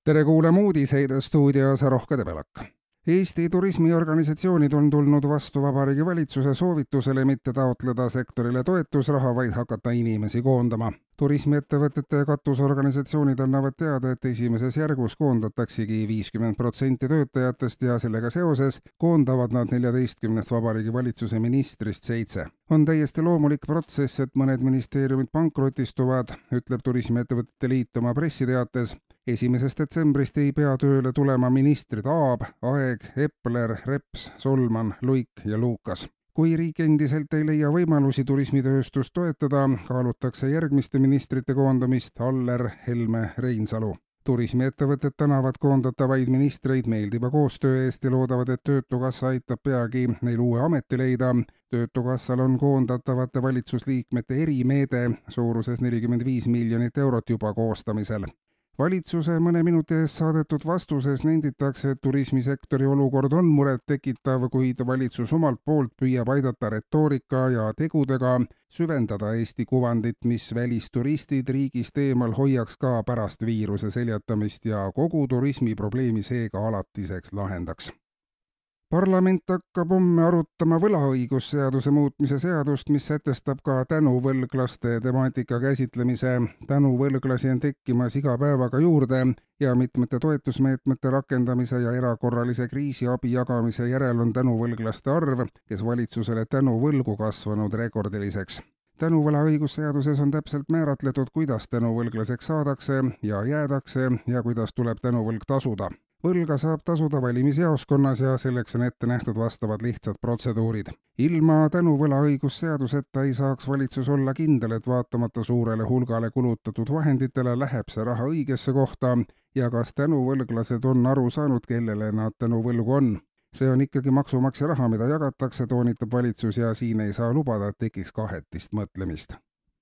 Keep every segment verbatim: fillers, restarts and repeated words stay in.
Tere kuulama uudiseid stuudios Rohke Debelak. Eesti turismiorganisatsioonid on tulnud vastu Vabariigi Valitsuse soovitusele mitte taotleda sektorile toetusraha, vaid hakata inimesi koondama. Turismiettevõtete katusorganisatsioonid annavad teada, et esimeses järgus koondataksegi viiskümmend protsenti töötajatest ja sellega seoses koondavad nad neljateistkümnest Vabariigi Valitsuse ministrist seitse. On täiesti loomulik protsess, et mõned ministeeriumid pankrotistuvad, ütleb Turismiettevõtete Liit oma pressiteates. Esimesest detsembrist ei pea tööle tulema ministrid Aab, Aeg, Epler, Reps, Solman, Luik ja Luukas. Kui riik endiselt ei leia võimalusi turismitööstust toetada, kaalutakse järgmiste ministrite koondamist Aller, Helme, Reinsalu. Turismiettevõtted tänavad koondatavaid ministreid meeldiva koostöö eest ja loodavad, et Töötukassa aitab peagi neil uue ameti leida. Töötukassal on koondatavate valitsusliikmete erimeede suuruses nelikümmend viis miljonit eurot juba koostamisel. Valitsuse mõne minuti eest saadetud vastuses nenditakse, et turismisektori olukord on muret tekitav, kuid valitsus omalt poolt püüab aidata retoorika ja tegudega süvendada Eesti kuvandit, mis välisturistid riigist eemal hoiaks ka pärast viiruse seljatamist ja kogu turismiprobleemi seega alatiseks lahendaks. Parlament hakkab homme arutama võlaõigusseaduse muutmise seadust, mis sätestab ka tänuvõlglaste temaatika käsitlemise. Tänuvõlglasi on tekkimas iga päevaga juurde ja mitmete toetusmeetmete rakendamise ja erakorralise kriisiabi jagamise järel on tänuvõlglaste arv, kes valitsusele tänuvõlgu kasvanud rekordiliseks. Tänuvõlaõigusseaduses on täpselt määratletud, kuidas tänuvõlglaseks saadakse ja jäädakse ja kuidas tuleb tänuvõlg tasuda. Võlga saab tasuda valimisjaoskonnas ja selleks on ette nähtud vastavad lihtsad protseduurid. Ilma tänuvõlaõigusseaduseta ei saaks valitsus olla kindel, et vaatamata suurele hulgale kulutatud vahenditele läheb see raha õigesse kohta ja kas tänuvõlglased on aru saanud, kellele nad tänuvõlgu on. See on ikkagi maksumaksja raha, mida jagatakse, toonitab valitsus ja siin ei saa lubada, et tekiks kahetist mõtlemist.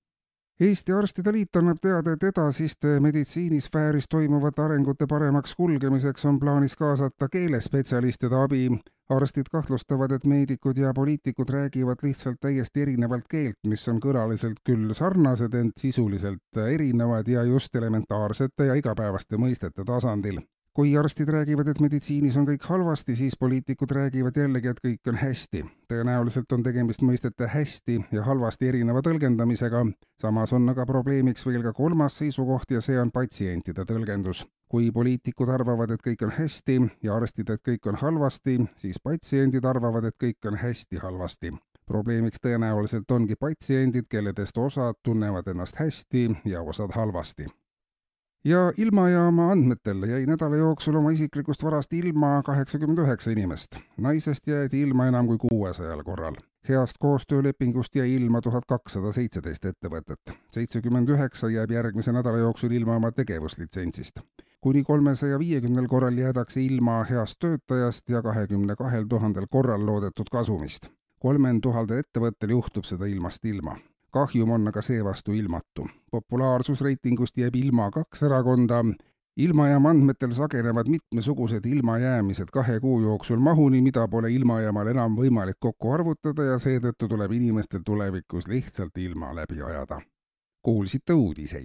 Eesti Arstide Liit annab teada, et edasiste meditsiinisfääris toimuvate arengute paremaks kulgemiseks on plaanis kaasata keelespetsialistide abi. Arstid kahtlustavad, et meedikud ja poliitikud räägivad lihtsalt täiesti erinevalt keelt, mis on kõlaliselt küll sarnased, ent sisuliselt erinevad ja just elementaarsete ja igapäevaste mõistete tasandil. Kui arstid räägivad, et meditsiinis on kõik halvasti, siis poliitikud räägivad jällegi, et kõik on hästi. Tõenäoliselt on tegemist mõistete hästi ja halvasti erineva tõlgendamisega. Samas on aga probleemiks veel ka kolmas seisukoht ja see on patsientide tõlgendus. Kui poliitikud arvavad, et kõik on hästi ja arstid, et kõik on halvasti, siis patsiendid arvavad, et kõik on hästi halvasti. Probleemiks tõenäoliselt ongi patsiendid, kelledest osad tunnevad ennast hästi ja osad halvasti. Ja ilmajaama andmetel jäi nädala jooksul oma isiklikust varast ilma kaheksakümmend üheksa inimest. Naisest jäid ilma enam kui kuuesajal korral. Heast koostöölepingust jäi ilma tuhat kakssada seitseteist ettevõtet. seitsekümmend üheksa jääb järgmise nädala jooksul ilma oma tegevuslitsentsist. Kuni kolmesaja viiekümnel korral jäädakse ilma heast töötajast ja kahekümne kahel tuhandel korral loodetud kasumist. kolmekümne tuhande ettevõttel juhtub seda ilmast ilma. Kahjum on aga seevastu ilmatu. Populaarsusreitingust jääb ilma kaks erakonda. Ilmajaama andmetel sagenevad mitmesugused ilmajäämised kahe kuu jooksul mahuni, mida pole ilmajaamal enam võimalik kokku arvutada ja seetõttu tuleb inimestel tulevikus lihtsalt ilma läbi ajada. Kuulsite uudiseid.